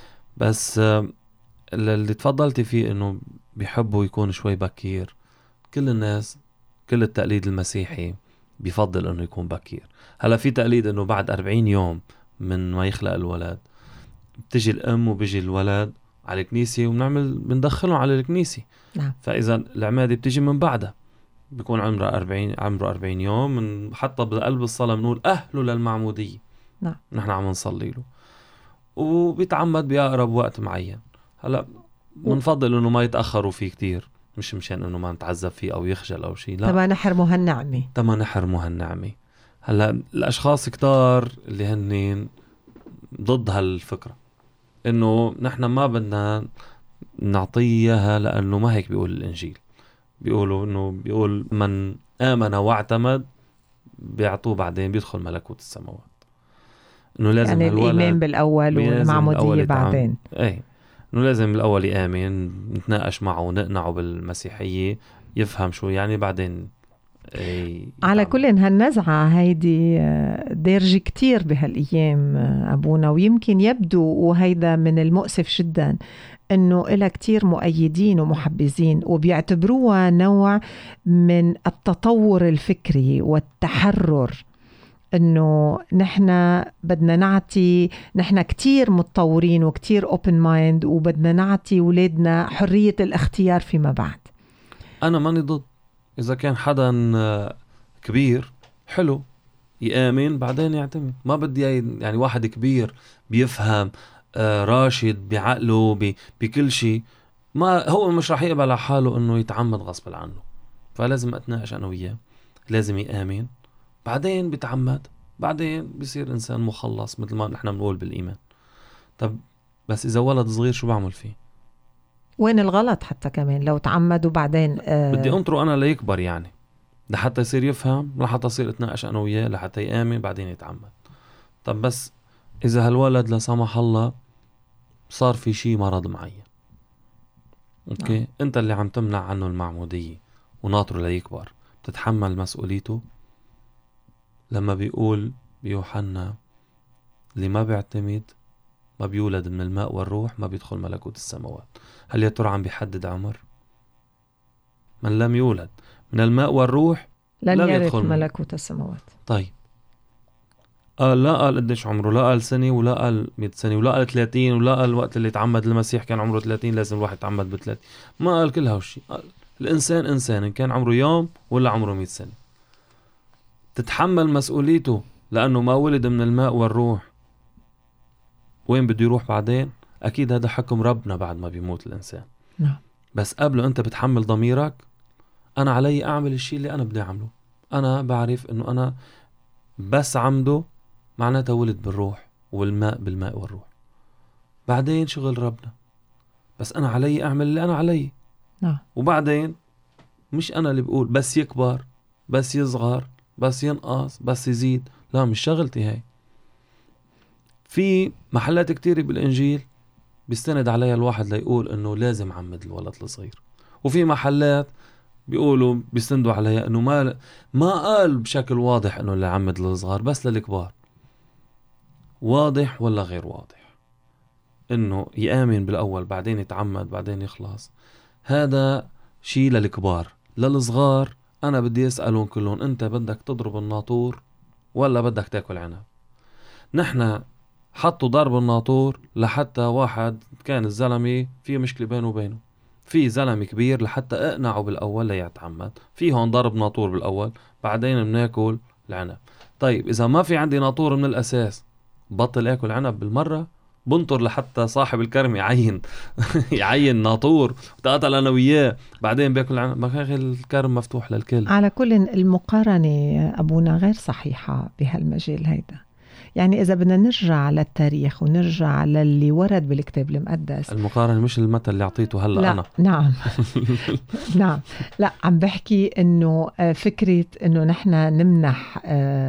[SPEAKER 3] بس اللي تفضلتي فيه إنه بيحبوا يكون شوي بكير. كل الناس كل التقليد المسيحي بيفضل إنه يكون بكير. هلا في تقليد إنه بعد أربعين يوم من ما يخلق الولد بتجي الأم وبيجي الولد على الكنيسة وبنعمل بندخلهم على الكنيسة.
[SPEAKER 1] نعم.
[SPEAKER 3] فإذا العمادة بتجي من بعدها بيكون عمره أربعين عمره أربعين يوم، من حتى بقلب الصلاة بنقول أهله للمعمودية.
[SPEAKER 1] نعم.
[SPEAKER 3] نحن عم نصلي له وبيتعمد بأقرب وقت معين. هلا بنفضل إنه ما يتأخروا فيه كتير، مش مشان إنه ما نتعذب فيه أو يخجل أو شيء، لا،
[SPEAKER 1] تما نحرمه هالنعمة،
[SPEAKER 3] تما نحرمه هالنعمة. هلا الأشخاص كتار اللي هنين ضد هالفكرة إنه نحن ما بدنا نعطيها، لأنه ما هيك بيقول الإنجيل. بيقولوا إنه بيقول من آمن واعتمد بيعطوه بعدين بيدخل ملكوت السماوات. إنه لازم
[SPEAKER 1] يعني الإيمان بالأول والمعمودية بعدين.
[SPEAKER 3] إيه، إنه لازم الأول يآمن، نتناقش معه ونقنعه بالمسيحية، يفهم شو يعني، بعدين إيه.
[SPEAKER 1] على كل إن هالنزعة هيدي دارجة كتير بهالأيام أبونا، ويمكن يبدو وهيدا من المؤسف جدا إنه إلها كتير مؤيدين ومحبزين، وبيعتبروها نوع من التطور الفكري والتحرر، إنه نحن بدنا نعطي، نحن كتير متطورين وكتير open mind، وبدنا نعطي ولادنا حرية الاختيار فيما بعد.
[SPEAKER 3] أنا ماني ضد، إذا كان حدا كبير حلو يآمن بعدين يعتمد، ما بدي يعني واحد كبير بيفهم آه راشد بعقله بي بكل شيء، ما هو مش راح يقبل على حاله إنه يتعمد غصب عنه. فلازم أتناقش أنا وياه، لازم يآمن بعدين بيتعمد، بعدين بيصير إنسان مخلص مثل ما نحن بنقول بالإيمان. طب بس إذا ولد صغير شو بعمل فيه؟
[SPEAKER 1] وين الغلط حتى كمان لو تعمد وبعدين آه
[SPEAKER 3] بدي أنطره أنا ليكبر يعني، لحتى يصير يفهم، لحتى يصير اتناقش أنا وياه، لحتى يآمن بعدين يتعمد. طب بس إذا هالولد لا سمح الله صار في شيء مرض معين، أوكي،
[SPEAKER 1] نعم.
[SPEAKER 3] أنت اللي عم تمنع عنه المعمودية وناطره ليكبر، بتتحمل مسؤوليته؟ لما بيقول بيوحنا اللي ما بيعتمد ما بيولد من الماء والروح ما بيدخل ملكوت السماوات، هل يا ترى عم بيحدد عمر؟ من لم يولد من الماء والروح
[SPEAKER 1] لن
[SPEAKER 3] لم
[SPEAKER 1] يرث
[SPEAKER 3] يدخل
[SPEAKER 1] ملكوت السماوات.
[SPEAKER 3] طيب قال لا قال قديش عمره، لا قال سنة ولا قال مئة سنة ولا قال ثلاثين ولا قال الوقت اللي تعمد المسيح كان عمره ثلاثين لازم الواحد يتعمد بثلاثين. ما قال كل هالشي. قال الإنسان إنسان إن كان عمره يوم ولا عمره مئة سنة تتحمل مسؤوليته لأنه ما ولد من الماء والروح. وين بده يروح بعدين؟ أكيد هذا حكم ربنا بعد ما بيموت الإنسان.
[SPEAKER 1] نعم.
[SPEAKER 3] بس قبله أنت بتحمل ضميرك. أنا علي أعمل الشيء اللي أنا بدي أعمله. أنا بعرف إنه أنا بس عمده معناتها ولد بالروح والماء بالماء والروح. بعدين شغل ربنا. بس أنا علي أعمل اللي أنا علي.
[SPEAKER 1] نعم.
[SPEAKER 3] وبعدين مش أنا اللي بقول بس يكبر بس يصغر بس ينقص بس يزيد. لا، مش شغلتي هاي. في محلات كتير بالإنجيل بيستند عليها الواحد ليقول إنه لازم عمد الولد الصغير، وفي محلات بيقولوا بيستندوا عليها إنه ما ما قال بشكل واضح إنه اللي عمد للصغار بس للكبار. واضح ولا غير واضح إنه يآمن بالأول بعدين يتعمد بعدين يخلص، هذا شيء للكبار. للصغار أنا بدي أسألهم كلهم، أنت بدك تضرب الناطور ولا بدك تاكل عنب؟ نحن حطوا ضرب الناطور لحتى واحد كان الزلمة في مشكلة بينه وبينه، في زلمة كبير لحتى اقنعه بالأول ليتعمد. في هون ضرب ناطور بالأول بعدين بناكل العنب. طيب إذا ما في عندي ناطور من الأساس بطل أكل عنب بالمرة؟ بنطر لحتى صاحب الكرم يعين يعين ناطور وتقاتل أنا وياه بعدين بياكل عنب؟ ما كان الكرم مفتوح للكل.
[SPEAKER 1] على كل المقارنة أبونا غير صحيحة بهالمجال هيدا. يعني إذا بدنا نرجع للتاريخ ونرجع للي ورد بالكتاب المقدس،
[SPEAKER 3] المقارنة مش المثل اللي عطيته هلأ
[SPEAKER 1] لا
[SPEAKER 3] أنا.
[SPEAKER 1] نعم نعم لا، عم بحكي إنه فكرة إنه نحن نمنح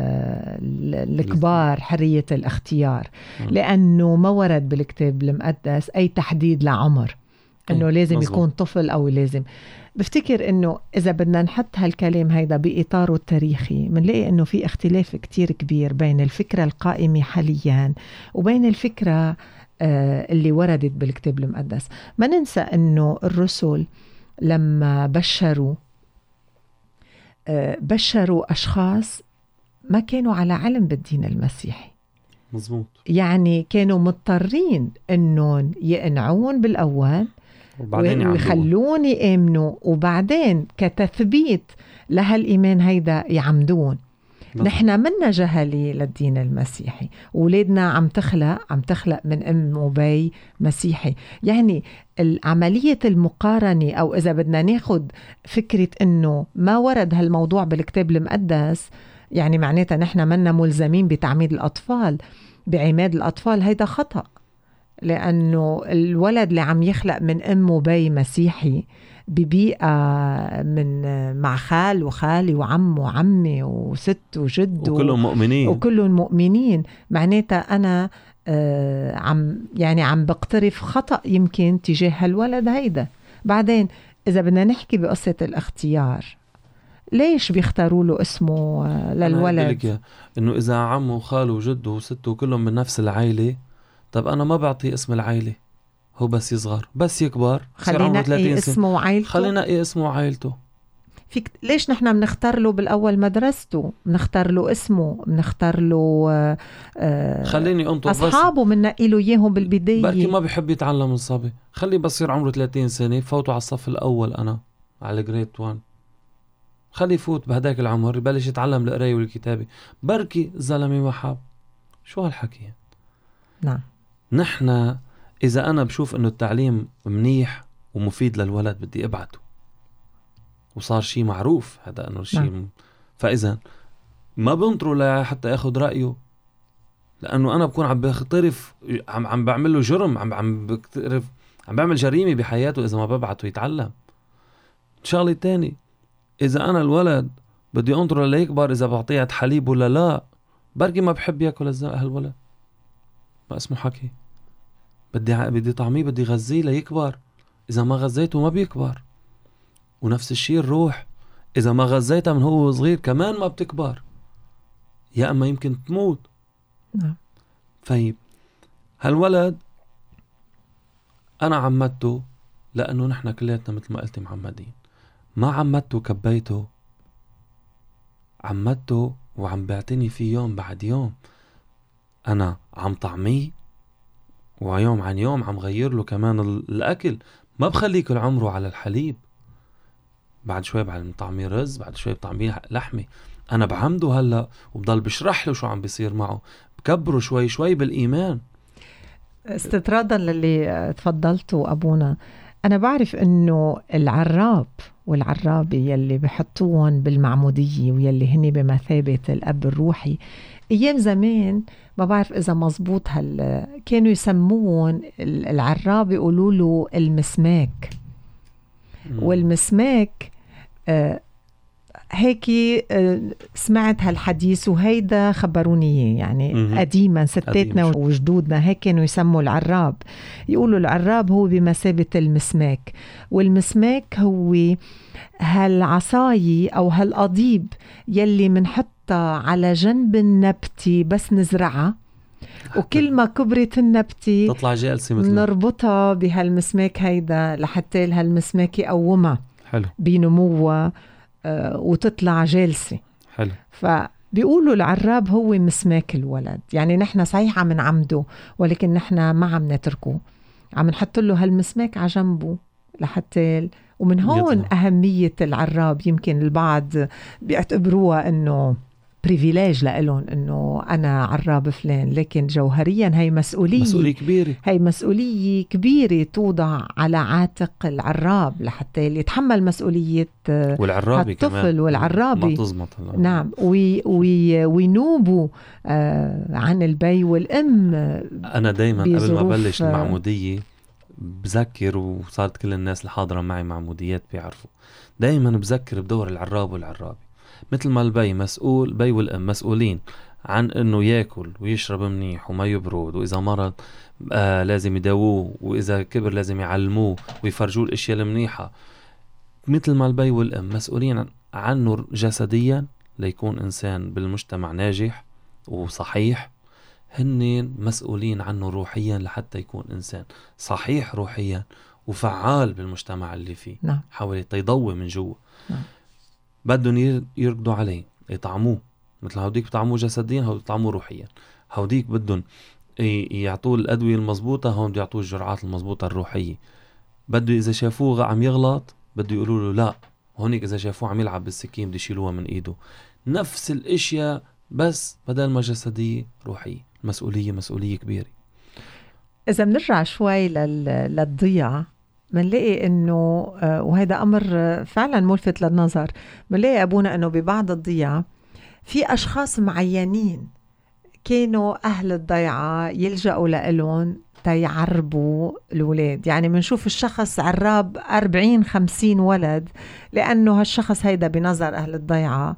[SPEAKER 1] الكبار حرية الاختيار، لأنه ما ورد بالكتاب المقدس أي تحديد لعمر إنه لازم
[SPEAKER 3] مزبوط.
[SPEAKER 1] يكون طفل أو لازم. بفتكر إنه إذا بدنا نحط هالكلام هيدا بإطاره التاريخي منلاقي إنه في اختلاف كتير كبير بين الفكرة القائمة حاليا وبين الفكرة آه اللي وردت بالكتاب المقدس. ما ننسى إنه الرسل لما بشروا آه بشروا أشخاص ما كانوا على علم بالدين المسيحي.
[SPEAKER 3] مزبوط.
[SPEAKER 1] يعني كانوا مضطرين إنه يقنعون بالأول
[SPEAKER 3] وبعدين
[SPEAKER 1] ويخلون يآمنوا، وبعدين كتثبيت لهالإيمان هيدا يعمدون. نحن منا جهلي للدين المسيحي، ولادنا عم تخلق عم تخلق من أم وبي مسيحي. يعني العملية المقارنة، أو إذا بدنا ناخد فكرة إنه ما ورد هالموضوع بالكتاب المقدس، يعني معناتها نحن منا ملزمين بتعميد الأطفال بعماد الأطفال. هيدا خطأ، لأنه الولد اللي عم يخلق من أم وبي مسيحي ببيئة من مع خال وخالي وعم وعمي وست وجد
[SPEAKER 3] وكلهم مؤمنين
[SPEAKER 1] وكلهم مؤمنين، معناتها أنا آه عم يعني عم بقترف خطأ يمكن تجاه هالولد هيدا. بعدين إذا بدنا نحكي بقصة الاختيار، ليش بيختاروا له اسمه للولد؟
[SPEAKER 3] إنه إذا عمه وخاله وجده وسته كلهم من نفس العائلة، طب أنا ما بعطي اسم العائلة، هو بس يصغر بس يكبر
[SPEAKER 1] خلينا نقي اسمه وعائلته.
[SPEAKER 3] خلينا نقي اسمه وعائلته.
[SPEAKER 1] فيك ليش نحن بنختار له بالأول مدرسته، بنختار له اسمه، بنختار له آه
[SPEAKER 3] خليني أنطر
[SPEAKER 1] أصحابه بننقي له إياهم بالبداية.
[SPEAKER 3] بركي ما بيحب يتعلم الصبي، خلي بصير عمره ثلاثين سنة فوتوا على الصف الأول أنا على جريد واحد، خلي يفوت بهداك العمر يبلش يتعلم القراية والكتابة. بركي الزلمة ما حاب. شو هالحكي؟
[SPEAKER 1] نعم.
[SPEAKER 3] نحن إذا أنا بشوف إنه التعليم منيح ومفيد للولد بدي أبعته، وصار شيء معروف هذا إنه شيء
[SPEAKER 1] نعم.
[SPEAKER 3] فإذا ما بنطره لحتى ياخد رأيه، لأنه أنا بكون عم بخترف عم عم بعمل له جرم، عم عم بخترف عم بعمل جريمة بحياته إذا ما ببعته يتعلم. شغلة تاني، إذا أنا الولد بدي أنطره ليكبر إذا بعطيه حليب ولا لا، بركي ما بحب ياكل هالولد، ما اسمه حكي. بدي ع... بدي طعميه، بدي غذيه ليكبر. إذا ما غذيته ما بيكبر. ونفس الشيء الروح، إذا ما غذيتها من هو صغير كمان ما بتكبر، يا أما يمكن تموت.
[SPEAKER 1] نعم.
[SPEAKER 3] طيب هالولد أنا عمدته لأنه نحن كلياتنا مثل ما قلت معمدين. ما عمدته كبيته، عمدته وعم بعتني فيه يوم بعد يوم. أنا عم طعميه ويوم عن يوم عم غير له كمان الأكل، ما بخليه كل عمره على الحليب. بعد شوي بعد طعميه رز، بعد شوي بطعميه لحمة. أنا بعمده هلأ وبضل بشرح له شو عم بيصير معه، بكبره شوي شوي بالإيمان.
[SPEAKER 1] استطرادا للي تفضلتوا أبونا، أنا بعرف إنه العراب والعرابة يلي بحطوهم بالمعمودية ويلي هني بمثابة الأب الروحي، أيام زمان ما بعرف إذا مزبوط هل كانوا يسموهم العراب يقولوا له المسماك. والمسماك آه هيك آه سمعت هالحديث وهيدا خبروني إياه يعني
[SPEAKER 3] مم.
[SPEAKER 1] قديما ستاتنا
[SPEAKER 3] قديم.
[SPEAKER 1] وجدودنا هيك كانوا يسموا العراب، يقولوا العراب هو بمثابة المسماك. والمسماك هو هالعصاية أو هالقضيب يلي منحطها على جنب النبتة بس نزرعها، وكل ما كبرت النبتة
[SPEAKER 3] تطلع جالسة مثل
[SPEAKER 1] نربطها بهالمسماك هيدا لحتى هالمسماك يقومها
[SPEAKER 3] حلو
[SPEAKER 1] بنموها آه وتطلع جالسة.
[SPEAKER 3] حلو.
[SPEAKER 1] فبيقولوا العراب هو مسماك الولد، يعني نحن صحيح عم نعمده ولكن نحن ما عم نتركه، عم نحط له هالمسماك على جنبه لحتى. ومن هون
[SPEAKER 3] يطلع.
[SPEAKER 1] أهمية العراب. يمكن البعض بيعتبروها إنه بريفيليج لإلهم إنه أنا عراب فلان، لكن جوهريا هي مسؤولية
[SPEAKER 3] مسؤولية كبيرة.
[SPEAKER 1] هي مسؤولية كبيرة توضع على عاتق العراب لحتى يتحمل مسؤولية
[SPEAKER 3] والعرابي كمان
[SPEAKER 1] الطفل والعرابي
[SPEAKER 3] ما تزمط هلا.
[SPEAKER 1] نعم وي وي وينوبوا آه عن البي والأم.
[SPEAKER 3] أنا دايما قبل ما
[SPEAKER 1] بظروف-
[SPEAKER 3] بلش المعمودية بذكر، وصارت كل الناس الحاضرة معي معموديات بيعرفوا، دايما بذكر بدور العراب والعرابي. مثل ما البي مسؤول، بي والأم مسؤولين عن انه ياكل ويشرب منيح وما يبرد، واذا مرض آه لازم يداووه، واذا كبر لازم يعلموه ويفرجوه الاشياء المنيحة. مثل ما البي والأم مسؤولين عنه جسديا ليكون انسان بالمجتمع ناجح وصحيح، هن مسؤولين عنه روحيا لحتى يكون انسان صحيح روحيا وفعال بالمجتمع اللي فيه.
[SPEAKER 1] نعم.
[SPEAKER 3] حاول يضوي من جوا.
[SPEAKER 1] نعم.
[SPEAKER 3] بدهم يركضوا عليه يطعموه، مثل هوديك بطعموه جسديا، هوديك بطعموه روحيا. هوديك بدهم يعطوه الأدوية المضبوطة، هون بده يعطوه الجرعات المضبوطة الروحية. بده إذا شافوه عم يغلط بده يقولوا له لا، هونيك إذا شافوه عم يلعب بالسكين بده يشيلوها من إيده. نفس الاشياء بس بدل ما جسدية روحية. مسؤولية مسؤولية كبيرة.
[SPEAKER 1] إذا بنرجع شوي لل... للضيعة منلاقي إنه آه، وهذا أمر آه، فعلا ملفت للنظر. منلاقي أبونا إنه ببعض الضيعة في أشخاص معينين كانوا أهل الضيعة يلجأوا لإلهم تيعربوا الولاد. يعني منشوف الشخص عراب أربعين خمسين ولد لأنه هالشخص هيدا بنظر أهل الضيعة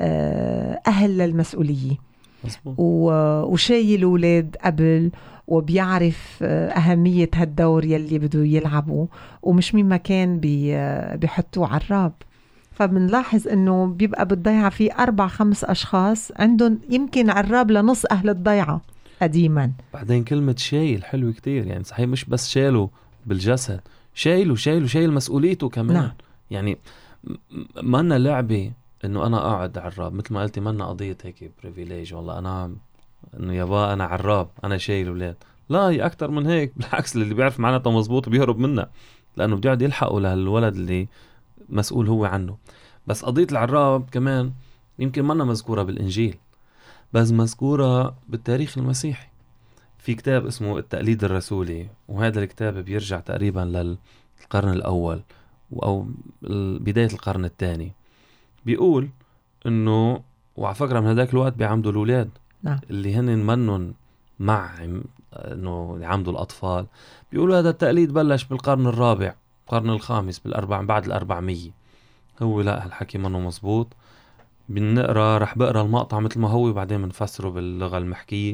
[SPEAKER 1] آه، أهل للمسؤولية
[SPEAKER 3] مظبوط.
[SPEAKER 1] و- وشايل الولاد قبل وبيعرف آه، أهمية هالدور يلي بده يلعبه، ومش مين ما كان بي آه، بيحطوه عراب. فبنلاحظ انه بيبقى بالضيعة في أربع خمس أشخاص عندهم يمكن عراب لنص أهل الضيعة قديما.
[SPEAKER 3] بعدين كلمة شايل حلو كتير، يعني صحيح مش بس شايله بالجسد، شايله شايله شايل مسؤوليته كمان.
[SPEAKER 1] نعم.
[SPEAKER 3] يعني م- ما أنا لعبة انه انا قاعد عراب، مثل ما قلتي ما أنا قضية هيك بريفيليج والله انا انه يابا انا عراب انا شايل اولاد. لا، هي اكتر من هيك. بالعكس، اللي بيعرف معناتها مزبوط بيهرب منها، لانه بده يقعد يلحقه لهالولد اللي مسؤول هو عنه. بس قضية العراب كمان يمكن ما أنا مذكورة بالإنجيل، بس مذكورة بالتاريخ المسيحي. في كتاب اسمه التقليد الرسولي، وهذا الكتاب بيرجع تقريبا للقرن الأول أو بداية القرن الثاني. بيقول إنه وعلى فكرة من هذاك الوقت بيعمدوا الأولاد
[SPEAKER 1] نعم.
[SPEAKER 3] اللي هن منن مع إنه يعمدوا الأطفال. بيقولوا هذا التقليد بلش بالقرن الرابع، القرن الخامس بالأربع بعد الأربعمية. هو لا، هالحكي منه مزبوط. بنقرأ رح بقرأ المقطع مثل ما هو وبعدين بنفسره باللغة المحكية.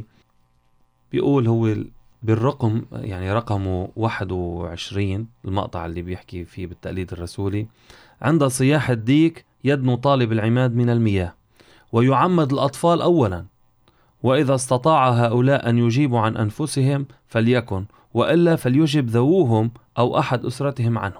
[SPEAKER 3] بيقول هو بالرقم يعني رقمه واحد وعشرين، المقطع اللي بيحكي فيه بالتقليد الرسولي: عند صياح الديك يدنو طالب العماد من المياه ويعمد الأطفال أولا، وإذا استطاع هؤلاء أن يجيبوا عن أنفسهم فليكن، وإلا فليجب ذووهم أو أحد أسرتهم عنهم.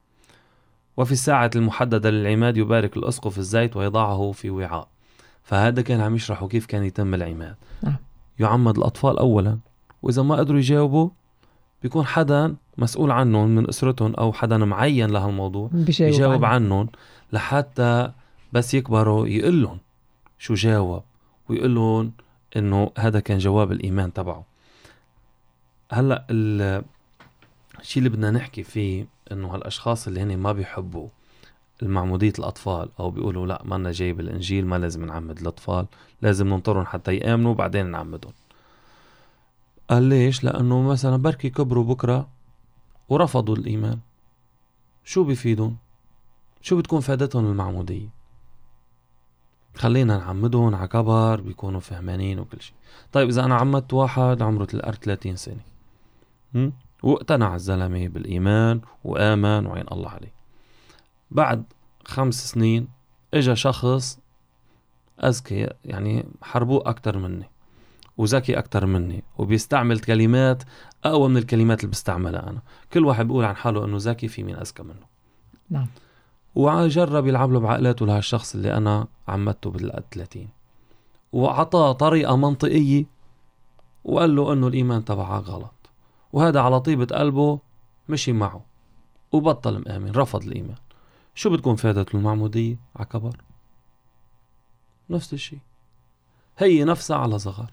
[SPEAKER 3] وفي الساعة المحددة للعماد يبارك الأسقف الزيت ويضعه في وعاء. فهذا كان عم يشرحوا كيف كان يتم العماد.
[SPEAKER 1] نعم.
[SPEAKER 3] يعمد الأطفال أولا، وإذا ما قدروا يجاوبوا بيكون حدا مسؤول عنهم من أسرتهم أو حدا معين لهالموضوع
[SPEAKER 1] بيجاوب,
[SPEAKER 3] يجاوب
[SPEAKER 1] عنه.
[SPEAKER 3] عنهم، لحتى بس يكبروا يقلهم شو جاوب ويقلهم إنه هذا كان جواب الإيمان تبعه. هلأ الشيء اللي بدنا نحكي فيه إنه هالأشخاص اللي هن ما بيحبوا المعمودية الأطفال أو بيقولوا لا ما لنا جاي بالإنجيل ما لازم نعمد الأطفال، لازم ننطرهم حتى يآمنوا بعدين نعمدهم. قال ليش؟ لأنه مثلا بركي كبروا بكرة ورفضوا الإيمان، شو بيفيدون؟ شو بتكون فائدتهم المعمودية؟ خلينا نعمدهم على كبر بيكونوا فهمانين وكل شيء. طيب إذا أنا عمدت واحد عمره ثلاثين سنة م? واقتنع الزلمة بالإيمان وآمن وعين الله عليه، بعد خمس سنين إجا شخص أذكي يعني حربوه أكتر مني وذكي أكتر مني وبيستعمل كلمات أقوى من الكلمات اللي بستعملها أنا. كل واحد بيقول عن حاله أنه ذكي، في مين أذكى منه.
[SPEAKER 1] نعم.
[SPEAKER 3] وجرب يلعب له بعقلاته لهالشخص اللي أنا عمدته بالثلاثين، وعطاه طريقة منطقية وقال له أنه الإيمان تبعه غلط، وهذا على طيبة قلبه مشي معه وبطل مآمن، رفض الإيمان. شو بتكون فائدة المعمودية على كبر؟ نفس الشيء، هي نفسها على صغر.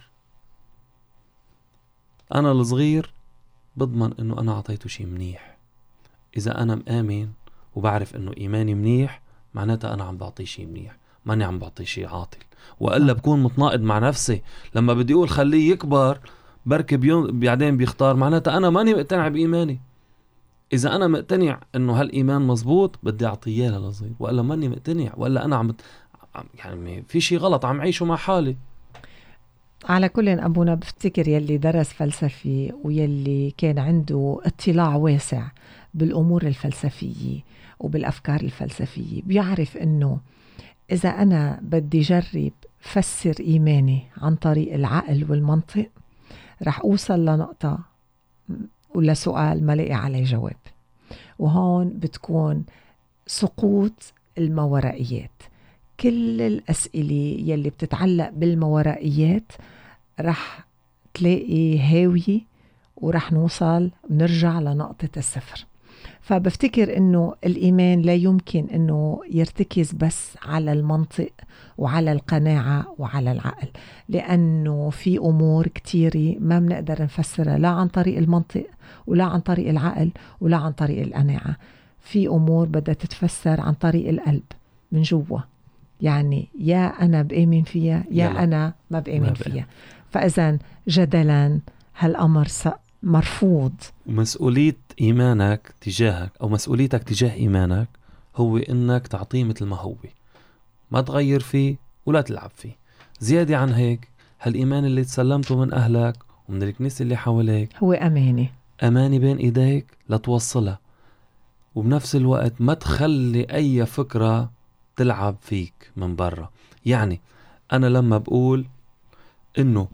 [SPEAKER 3] أنا الصغير بضمن أنه أنا عطيته شيء منيح. إذا أنا مآمن وبعرف أنه إيماني منيح معناتها أنا عم بعطيه شيء منيح، ماني عم بعطيه شيء عاطل، وإلا بكون متناقض مع نفسي. لما بدي أقول خليه يكبر بركي بيون بعدين بيختار، معناتها أنا ماني مقتنع بإيماني. إذا أنا مقتنع أنه هالإيمان مزبوط بدي أعطيه للصغير، وإلا ماني مقتنع، وإلا أنا عم يعني في شيء غلط عم عيشه مع حالي.
[SPEAKER 1] على كل أبونا بفتكر يلي درس فلسفي ويلي كان عنده اطلاع واسع بالأمور الفلسفية وبالأفكار الفلسفية بيعرف أنه إذا أنا بدي جرب فسر إيماني عن طريق العقل والمنطق رح أوصل لنقطة ولا سؤال ما لاقي عليه جواب، وهون بتكون سقوط الماورائيات. كل الأسئلة يلي بتتعلق بالماورائيات رح تلاقي هاوية ورح نوصل بنرجع لنقطة الصفر. فبفتكر انه الإيمان لا يمكن انه يرتكز بس على المنطق وعلى القناعة وعلى العقل، لأنه في أمور كتيرة ما بنقدر نفسرها لا عن طريق المنطق ولا عن طريق العقل ولا عن طريق القناعة. في أمور بدها تتفسر عن طريق القلب من جوا، يعني يا أنا بآمن فيها يا
[SPEAKER 3] يلا.
[SPEAKER 1] أنا ما بآمن فيها. فإذا جدلا هالأمر مرفوض.
[SPEAKER 3] مسؤولية إيمانك تجاهك أو مسؤوليتك تجاه إيمانك هو إنك تعطيه مثل ما هو، ما تغير فيه ولا تلعب فيه. زيادة عن هيك هالإيمان اللي تسلمته من أهلك ومن الكنيسة اللي حواليك
[SPEAKER 1] هو أمانة
[SPEAKER 3] أمانة بين إيديك لتوصلها، وبنفس الوقت ما تخلي أي فكرة تلعب فيك من برا. يعني أنا لما بقول إنه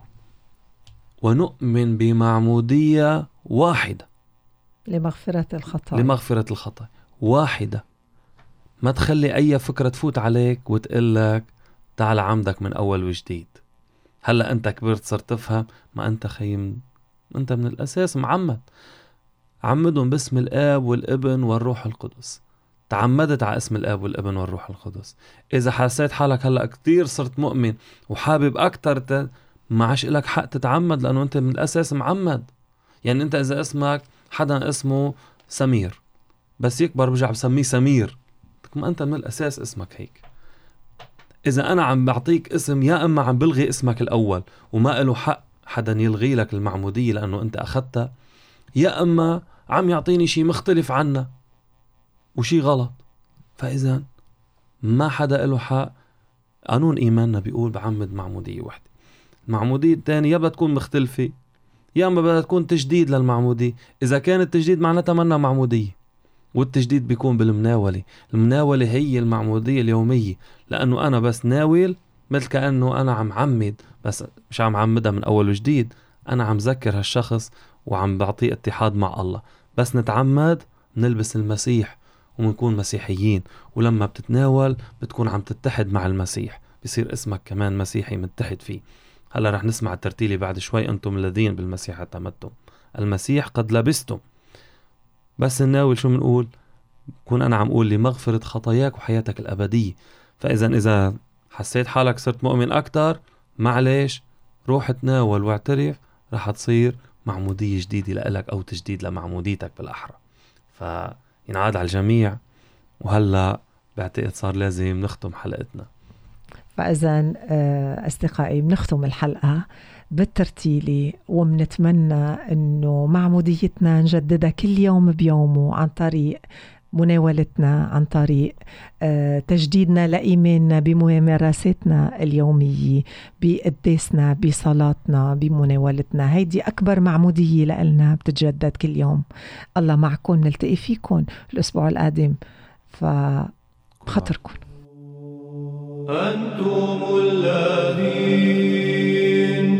[SPEAKER 3] ونؤمن بمعمودية واحدة
[SPEAKER 1] لمغفرة الخطأ
[SPEAKER 3] لمغفرة الخطأ واحدة، ما تخلي أي فكرة تفوت عليك وتقلك تعال عمدك من أول وجديد. هلأ أنت كبرت صرت تفهم، ما أنت خيم أنت من الأساس معمد. عمدهم باسم الآب والابن والروح القدس، تعمدت على اسم الآب والابن والروح القدس. إذا حسيت حالك هلأ كتير صرت مؤمن وحابب أكتر ت... ما عاش لك حق تتعمد، لأنه أنت من الأساس معمد. يعني أنت إذا اسمك حدا اسمه سمير بس يكبر برجع بسميه سمير، ما أنت من الأساس اسمك هيك. إذا أنا عم بعطيك اسم يا إما عم بلغي اسمك الأول وما له حق حدا يلغي لك المعمودية لأنه أنت أخذتها، يا إما عم يعطيني شيء مختلف عنه وشي غلط. فإذا ما حدا له حق. قانون إيماننا بيقول بعمد معمودية واحدة. المعمودية الثانية يا بدها تكون مختلفة يا اما بدها تكون تجديد للمعمودية. إذا كان التجديد معناتها منا معمودية، والتجديد بيكون بالمناولة. المناولة هي المعمودية اليومية، لأنه أنا بس ناول مثل كأنه أنا عم عمد، بس مش عم عمدها من أول وجديد، أنا عم ذكر هالشخص وعم بعطيه اتحاد مع الله. بس نتعمد نلبس المسيح ونكون مسيحيين، ولما بتتناول بتكون عم تتحد مع المسيح، بيصير اسمك كمان مسيحي متحد فيه. هلا رح نسمع الترتيلي بعد شوي. أنتم الذين بالمسيح اعتمدتم، المسيح قد لبستم. بس نناول شو منقول؟ كون أنا عم أقول لمغفرة خطاياك وحياتك الأبدية. فإذا إذا حسيت حالك صرت مؤمن أكتر، معلش روح تناول واعترف، رح تصير معمودية جديدة لإلك أو تجديد لمعموديتك بالأحرى. فينعاد على الجميع. وهلأ بعتقد صار لازم نختم حلقتنا.
[SPEAKER 1] فإذا أصدقائي بنختم الحلقة بالترتيلي، ومنتمنى أنه معموديتنا نجددها كل يوم بيومه عن طريق مناولتنا، عن طريق تجديدنا لإيماننا بممارساتنا اليومية، بقداسنا، بصلاتنا، بمناولتنا. هيدي أكبر معمودية لإلنا بتتجدد كل يوم. الله معكم، نلتقي فيكم الأسبوع القادم، فبخطركم.
[SPEAKER 2] أنتم الذين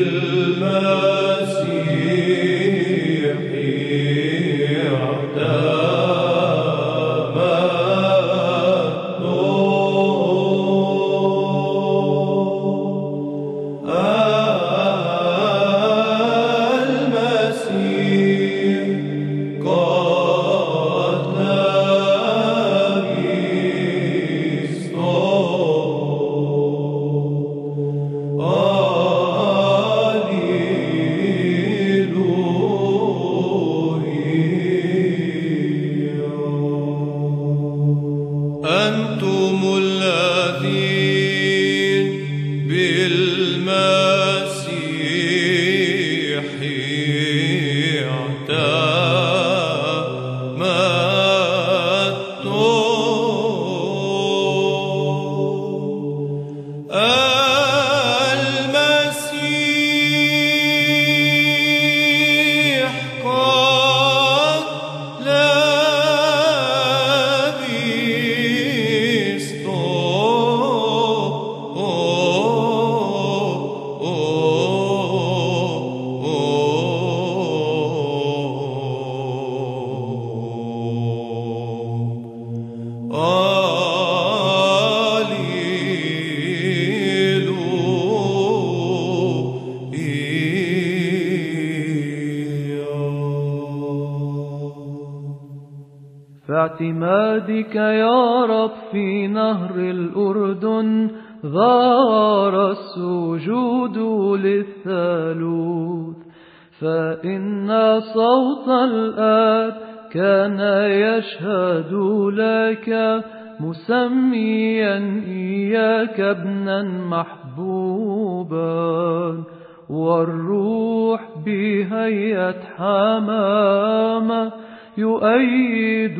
[SPEAKER 2] بالمسيح
[SPEAKER 7] اعتمادك يا رب في نهر الأردن ظهر السجود للثالوث، فإن صوت الآب كان يشهد لك مسميا إياك ابنا محبوبا، والروح بهيئة حمامة يؤيد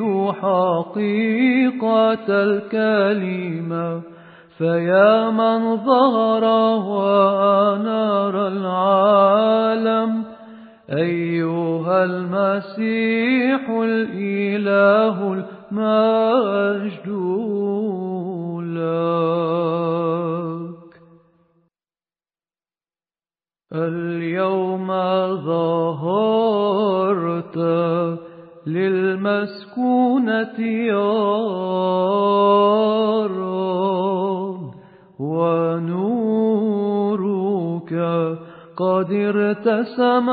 [SPEAKER 7] حقيقة الكلمة. فيا من ظهر وأنار العالم أيها المسيح الإله المجد لك. اليوم ظهرت للمسكونة يا رب، ونورك قد ارتسم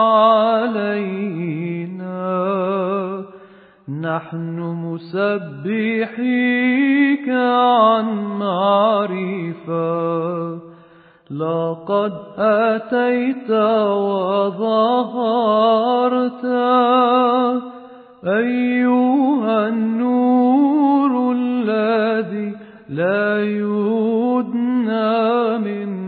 [SPEAKER 7] علينا. نحن مسبحيك عن معرفة، لقد أتيت وظهرت أيها النور الذي لا يدنى من